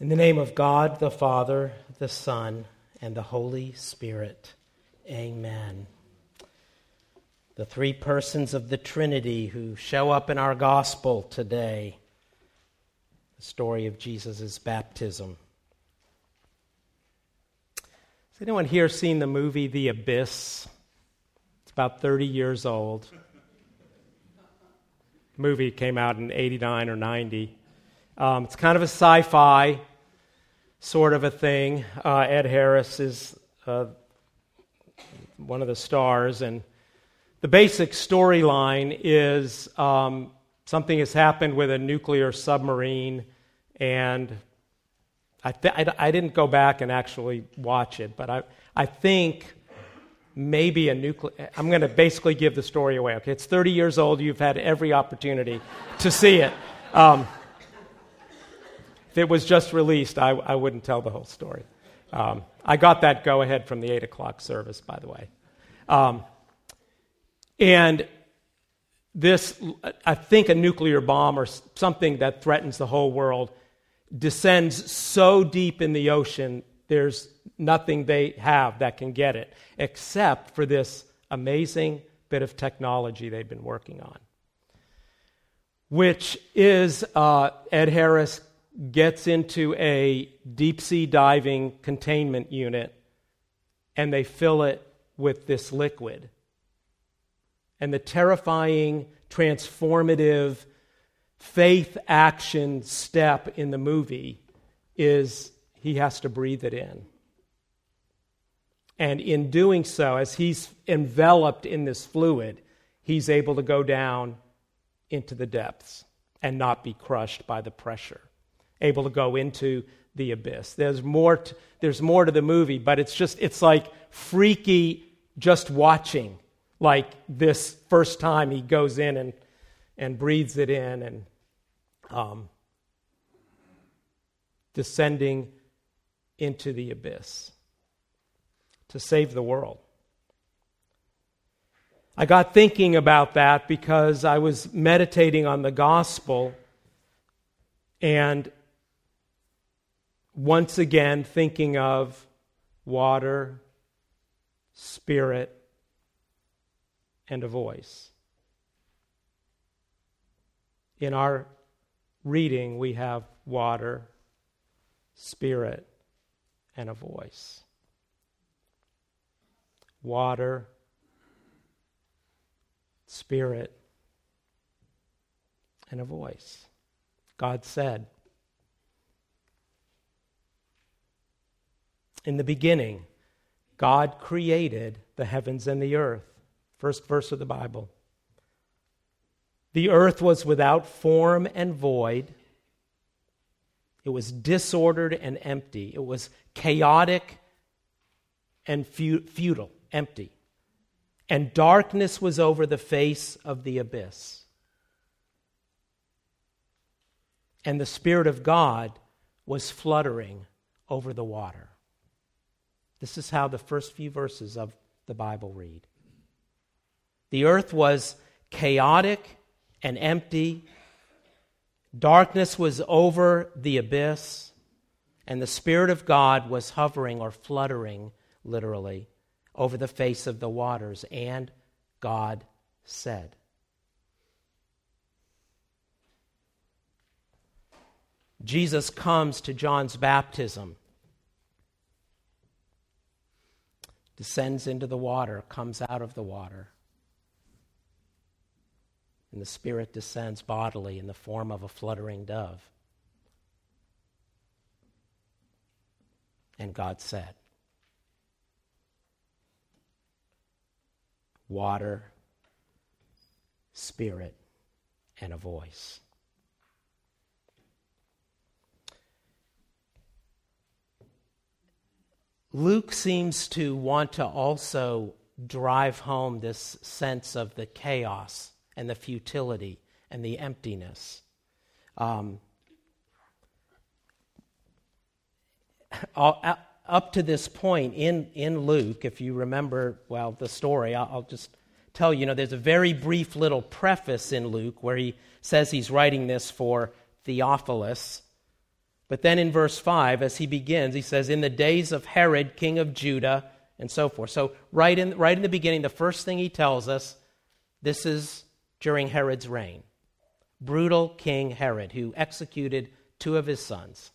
In the name of God, the Father, the Son, and the Holy Spirit. Amen. The three persons of the Trinity who show up in our gospel today. The story of Jesus' baptism. Has anyone here seen the movie The Abyss? It's about 30 years old. The movie came out in 89 or 90. It's kind of a sci-fi sort of a thing. Ed Harris is one of the stars, and the basic storyline is something has happened with a nuclear submarine, and I didn't go back and actually watch it, but I think maybe I'm going to basically give the story away. Okay, it's 30 years old. You've had every opportunity to see it. If it was just released, I wouldn't tell the whole story. I got that go-ahead from the 8 o'clock service, by the way. And this, I think a nuclear bomb or something that threatens the whole world descends so deep in the ocean, there's nothing they have that can get it, except for this amazing bit of technology they've been working on, which is Ed Harris gets into a deep-sea diving containment unit, and they fill it with this liquid. And the terrifying, transformative faith action step in the movie is he has to breathe it in. And in doing so, as he's enveloped in this fluid, he's able to go down into the depths and not be crushed by the pressure. Able to go into the abyss. There's more to the movie, but it's like freaky just watching. Like this first time he goes in and breathes it in and descending into the abyss to save the world. I got thinking about that because I was meditating on the gospel and once again thinking of water, spirit, and a voice. In our reading, we have water, spirit, and a voice. Water, spirit, and a voice. God said, in the beginning, God created the heavens and the earth. First verse of the Bible. The earth was without form and void. It was disordered and empty. It was chaotic and futile, empty. And darkness was over the face of the abyss. And the Spirit of God was fluttering over the water. This is how the first few verses of the Bible read. The earth was chaotic and empty. Darkness was over the abyss. And the Spirit of God was hovering or fluttering, literally, over the face of the waters. And God said. Jesus comes to John's baptism, descends into the water, comes out of the water. And the Spirit descends bodily in the form of a fluttering dove. And God said, water, spirit, and a voice. Luke seems to want to also drive home this sense of the chaos and the futility and the emptiness. Up to this point in Luke, if you remember, the story, I'll just tell you, there's a very brief little preface in Luke where he says he's writing this for Theophilus. But then in verse 5, as he begins, he says, in the days of Herod, king of Judah, and so forth. So right in the beginning, the first thing he tells us, this is during Herod's reign. Brutal King Herod, who executed 2 of his sons.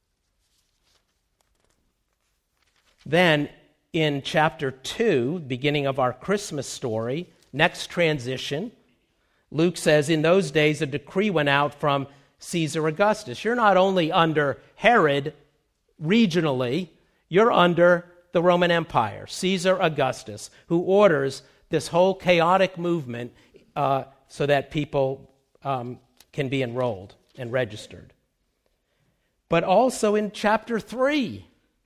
Then in chapter 2, beginning of our Christmas story, next transition, Luke says, in those days a decree went out from Caesar Augustus. You're not only under Herod regionally, you're under the Roman Empire, Caesar Augustus, who orders this whole chaotic movement so that people can be enrolled and registered. But also in chapter 3,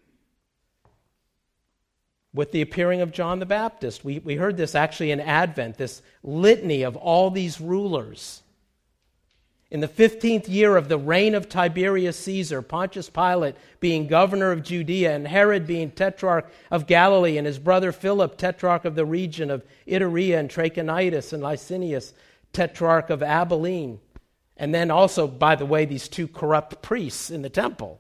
with the appearing of John the Baptist. We heard this actually in Advent, this litany of all these rulers. In the 15th year of the reign of Tiberius Caesar, Pontius Pilate being governor of Judea, and Herod being tetrarch of Galilee, and his brother Philip, tetrarch of the region of Iturea and Trachonitis, and Licinius, tetrarch of Abilene. And then also, by the way, these 2 corrupt priests in the temple.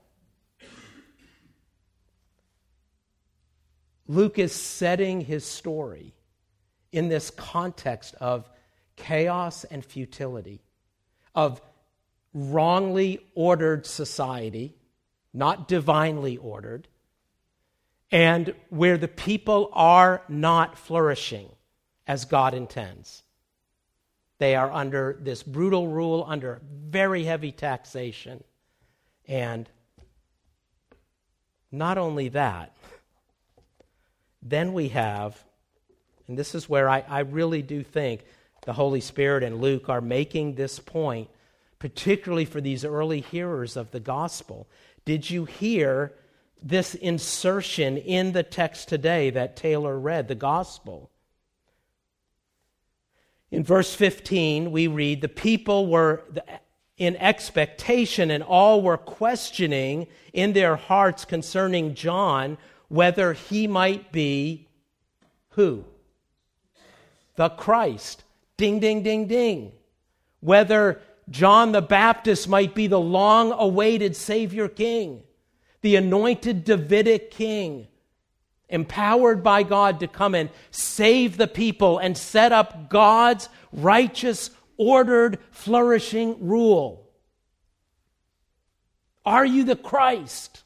Luke is setting his story in this context of chaos and futility, of wrongly ordered society, not divinely ordered, and where the people are not flourishing as God intends. They are under this brutal rule, under very heavy taxation. And not only that, then we have, and this is where I really do think the Holy Spirit and Luke are making this point, particularly for these early hearers of the gospel. Did you hear this insertion in the text today that Taylor read, the gospel? In verse 15, we read, the people were in expectation, and all were questioning in their hearts concerning John, whether he might be who? The Christ. Ding, ding, ding, ding. Whether John the Baptist might be the long-awaited Savior King, the anointed Davidic King, empowered by God to come and save the people and set up God's righteous, ordered, flourishing rule. Are you the Christ?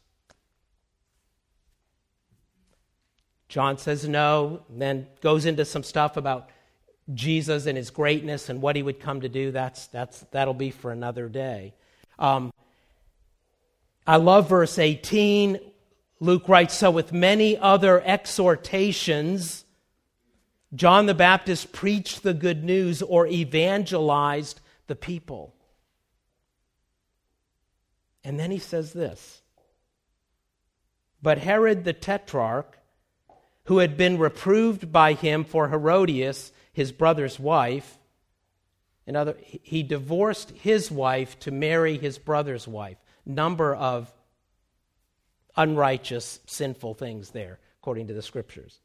John says no, and then goes into some stuff about Jesus and his greatness and what he would come to do. That'll be for another day. I love verse 18. Luke writes, so with many other exhortations, John the Baptist preached the good news or evangelized the people. And then he says this, but Herod the Tetrarch, who had been reproved by him for Herodias, his brother's wife, he divorced his wife to marry his brother's wife. Number of unrighteous, sinful things there, according to the Scriptures.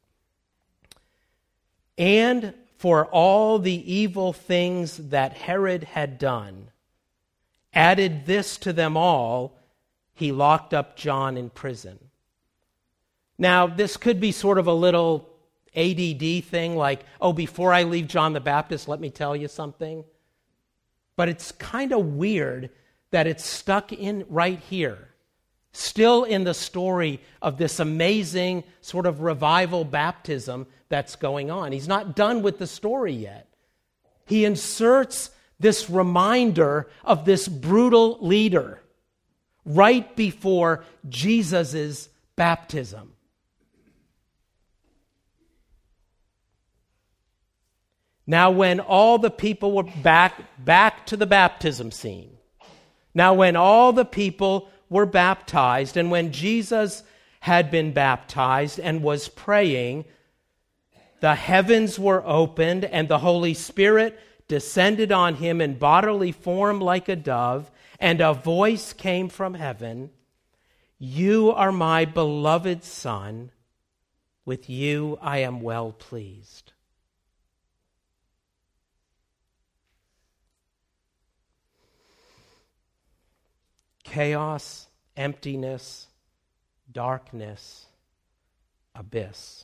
And for all the evil things that Herod had done, added this to them all, he locked up John in prison. Now, this could be sort of a little ADD thing, like, oh, before I leave John the Baptist, let me tell you something. But it's kind of weird that it's stuck in right here, still in the story of this amazing sort of revival baptism that's going on. He's not done with the story yet. He inserts this reminder of this brutal leader right before Jesus' baptism. Now when all the people were back to the baptism scene. Now when all the people were baptized, and when Jesus had been baptized and was praying, the heavens were opened, and the Holy Spirit descended on him in bodily form like a dove, and a voice came from heaven, "You are my beloved Son, with you I am well pleased." Chaos emptiness, darkness, abyss.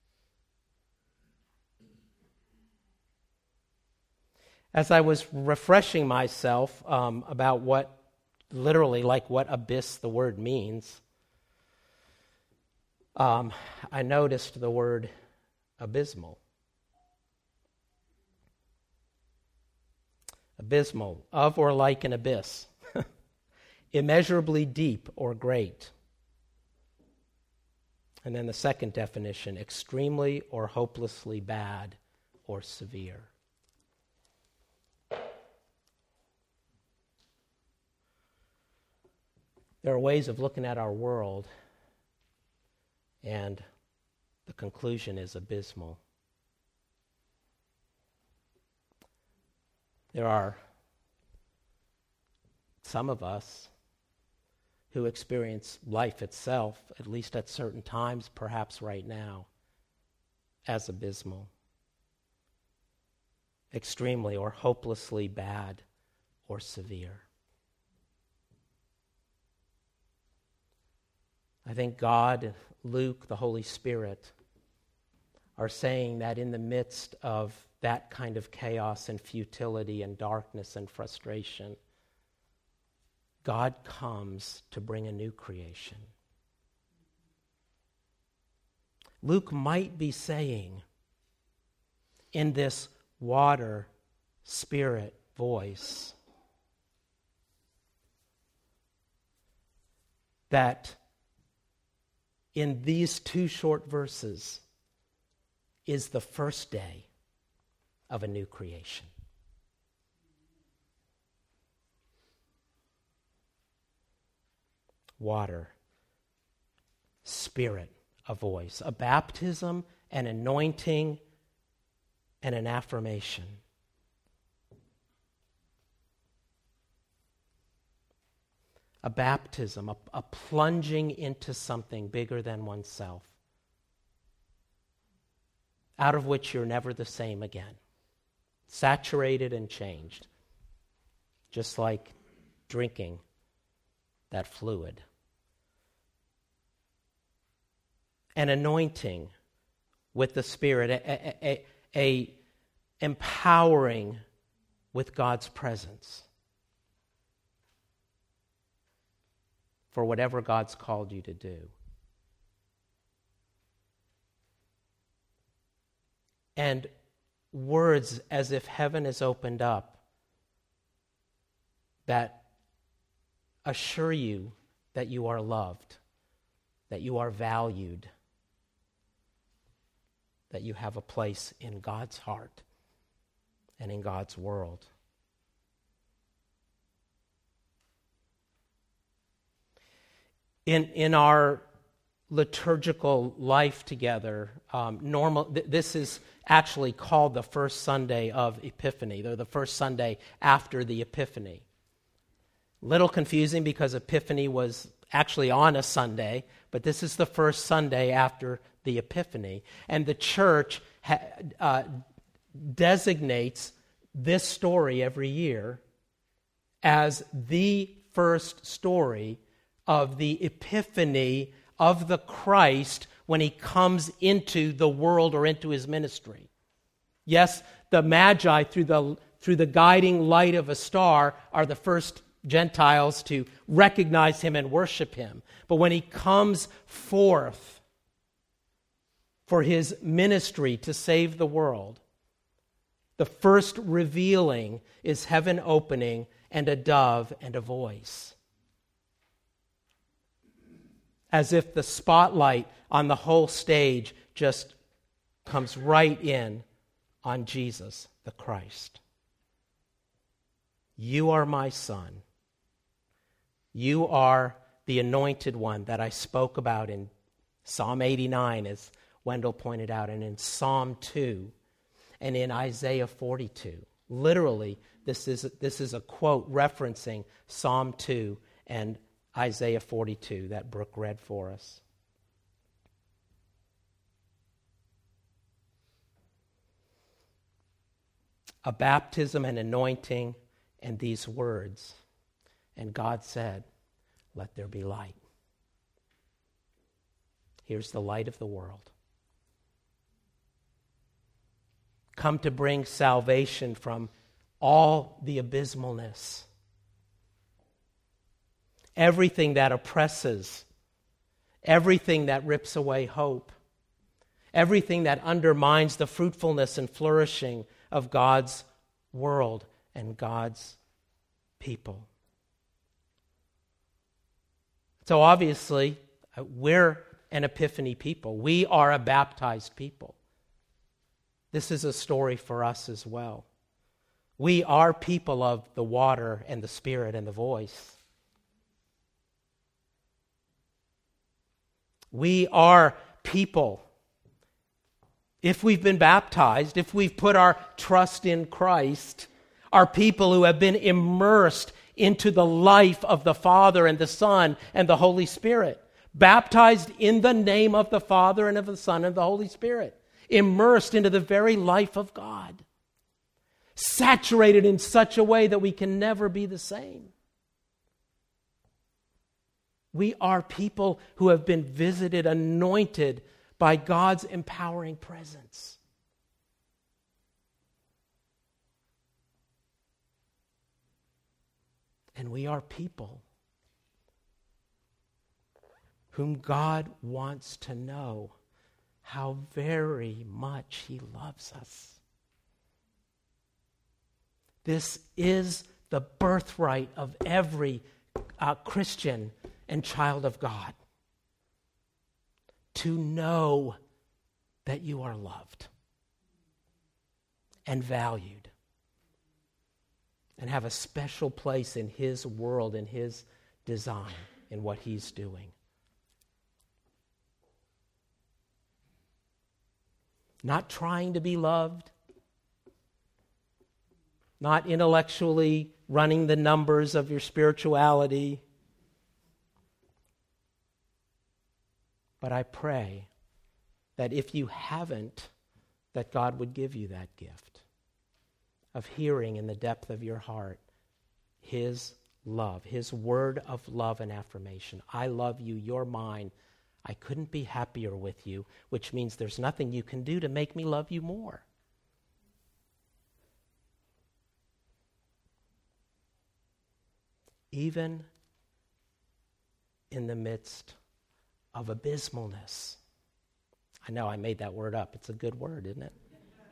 As I was refreshing myself about what abyss the word means, I noticed the word abysmal. Abysmal, of or like an abyss. Immeasurably deep or great. And then the second definition, extremely or hopelessly bad or severe. There are ways of looking at our world, and the conclusion is abysmal. There are some of us who experience life itself, at least at certain times, perhaps right now, as abysmal, extremely or hopelessly bad or severe. I think God, Luke, the Holy Spirit, are saying that in the midst of that kind of chaos and futility and darkness and frustration, God comes to bring a new creation. Luke might be saying, in this water, spirit voice, that in these two short verses is the first day of a new creation. Water, spirit, a voice, a baptism, an anointing, and an affirmation. A baptism, a plunging into something bigger than oneself, out of which you're never the same again, saturated and changed, just like drinking that fluid. An anointing with the Spirit, a empowering with God's presence for whatever God's called you to do. And words as if heaven is opened up that assure you that you are loved, that you are valued, that you have a place in God's heart and in God's world. In our liturgical life together, this is actually called the first Sunday of Epiphany, or the first Sunday after the Epiphany. Little confusing because Epiphany was actually on a Sunday, but this is the first Sunday after the Epiphany. And the church designates this story every year as the first story of the Epiphany of the Christ when he comes into the world or into his ministry. Yes, the Magi, through the guiding light of a star, are the first Gentiles to recognize him and worship him. But when he comes forth for his ministry to save the world, the first revealing is heaven opening and a dove and a voice. As if the spotlight on the whole stage just comes right in on Jesus, the Christ. You are my Son. You are the anointed one that I spoke about in Psalm 89, as Wendell pointed out, and in Psalm 2, and in Isaiah 42. Literally, this is a quote referencing Psalm 2 and Isaiah 42 that Brooke read for us. A baptism and anointing and these words. And God said, let there be light. Here's the light of the world. Come to bring salvation from all the abysmalness, everything that oppresses, everything that rips away hope, everything that undermines the fruitfulness and flourishing of God's world and God's people. So obviously, we're an Epiphany people. We are a baptized people. This is a story for us as well. We are people of the water and the Spirit and the voice. We are people, if we've been baptized, if we've put our trust in Christ, are people who have been immersed into the life of the Father and the Son and the Holy Spirit. Baptized in the name of the Father and of the Son and the Holy Spirit. Immersed into the very life of God. Saturated in such a way that we can never be the same. We are people who have been visited, anointed by God's empowering presence. And we are people whom God wants to know how very much He loves us. This is the birthright of every Christian and child of God. To know that you are loved and valued and have a special place in His world, in His design, in what He's doing. Not trying to be loved, not intellectually running the numbers of your spirituality. But I pray that if you haven't, that God would give you that gift of hearing in the depth of your heart His love, His word of love and affirmation. I love you, you're mine. I couldn't be happier with you, which means there's nothing you can do to make me love you more. Even in the midst of abysmalness. I know I made that word up. It's a good word, isn't it?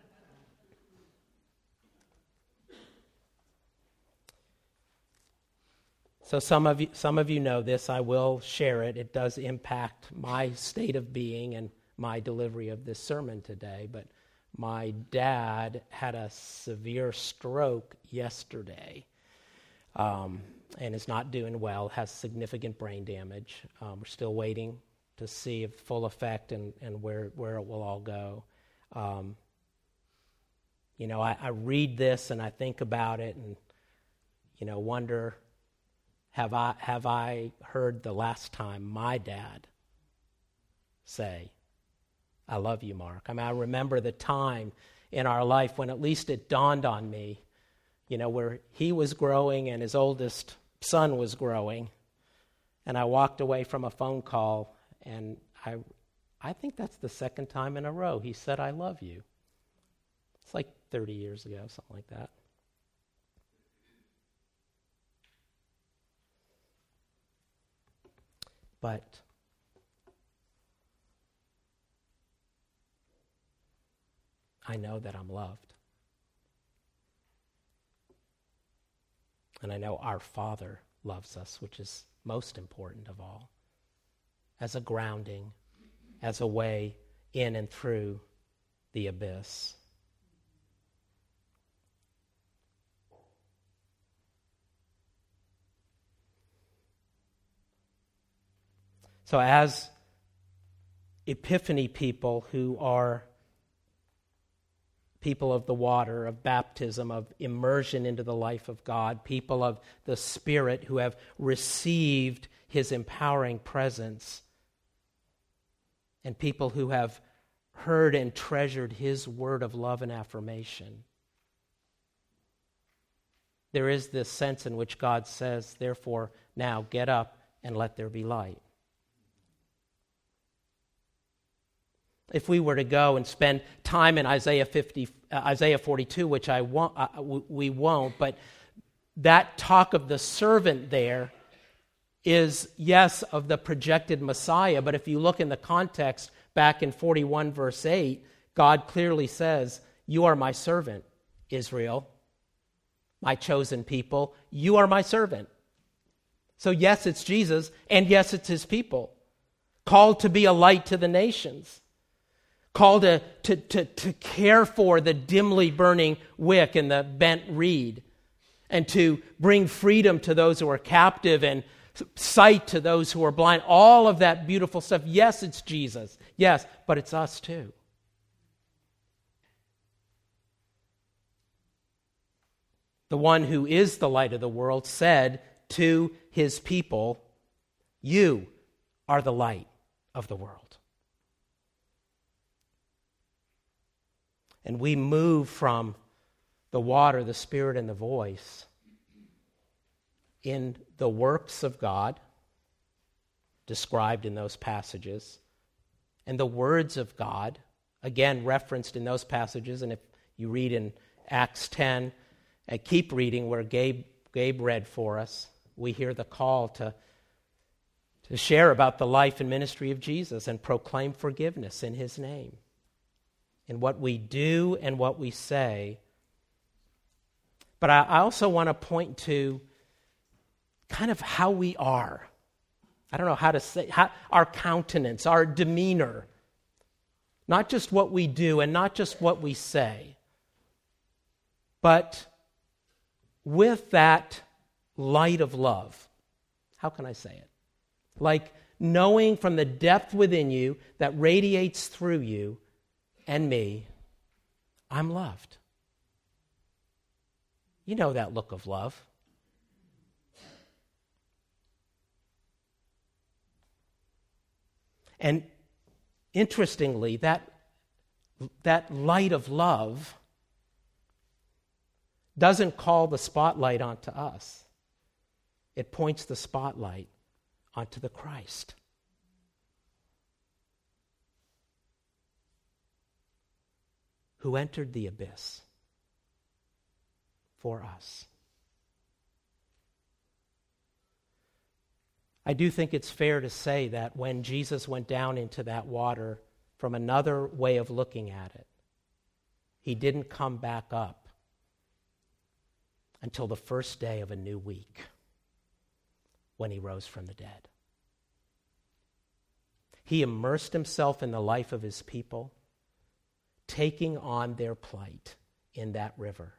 So some of you know this. I will share it. It does impact my state of being and my delivery of this sermon today. But my dad had a severe stroke yesterday. And is not doing well, has significant brain damage. We're still waiting to see if full effect and where it will all go. I read this and I think about it and, wonder, have I heard the last time my dad say, I love you, Mark? I remember the time in our life when at least it dawned on me, where he was growing and his oldest son was growing, and I walked away from a phone call, and I think that's the second time in a row he said, I love you. It's like 30 years ago, something like that. But I know that I'm loved. And I know our Father loves us, which is most important of all, as a grounding, as a way in and through the abyss. So as Epiphany people who are people of the water, of baptism, of immersion into the life of God, people of the Spirit who have received His empowering presence, and people who have heard and treasured His word of love and affirmation. There is this sense in which God says, therefore, now get up, and let there be light. If we were to go and spend time in Isaiah 42, which we won't, but that talk of the servant there is, yes, of the projected Messiah, but if you look in the context back in 41 verse 8, God clearly says, "You are my servant, Israel, my chosen people. You are my servant." So yes, it's Jesus, and yes, it's his people, called to be a light to the nations, called to care for the dimly burning wick and the bent reed, and to bring freedom to those who are captive and sight to those who are blind. All of that beautiful stuff. Yes, it's Jesus. Yes, but it's us too. The one who is the light of the world said to his people, "You are the light of the world." And we move from the water, the Spirit, and the voice in the works of God described in those passages and the words of God, again referenced in those passages. And if you read in Acts 10, keep reading where Gabe read for us, we hear the call to share about the life and ministry of Jesus and proclaim forgiveness in his name. In what we do and what we say. But I also want to point to kind of how we are. I don't know how to say, our countenance, our demeanor. Not just what we do and not just what we say, but with that light of love. How can I say it? Like knowing from the depth within you that radiates through you and me, I'm loved. You know that look of love. And interestingly, that light of love doesn't call the spotlight onto us. It points the spotlight onto the Christ. Who entered the abyss for us. I do think it's fair to say that when Jesus went down into that water, from another way of looking at it, he didn't come back up until the first day of a new week when he rose from the dead. He immersed himself in the life of his people, taking on their plight in that river.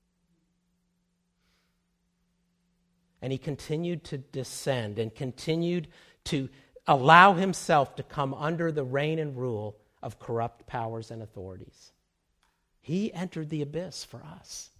And he continued to descend and continued to allow himself to come under the reign and rule of corrupt powers and authorities. He entered the abyss for us.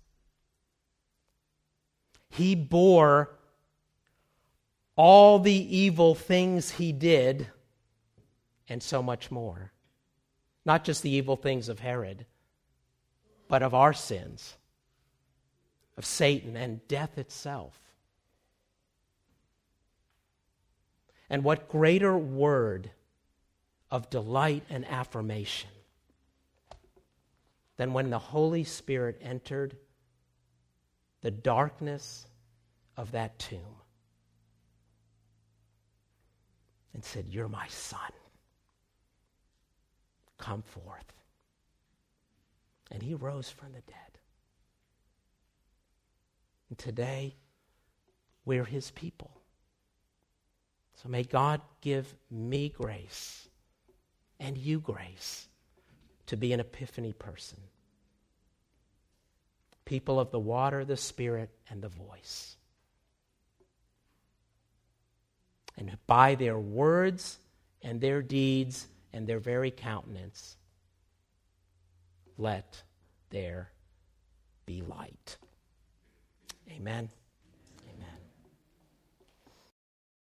He bore all the evil things he did and so much more. Not just the evil things of Herod, but of our sins, of Satan and death itself. And what greater word of delight and affirmation than when the Holy Spirit entered the darkness of that tomb and said, "You're my son. Come forth." And he rose from the dead. And today, we're his people. So may God give me grace and you grace to be an Epiphany person. People of the water, the Spirit, and the voice. And by their words and their deeds and their very countenance, let there be light. Amen.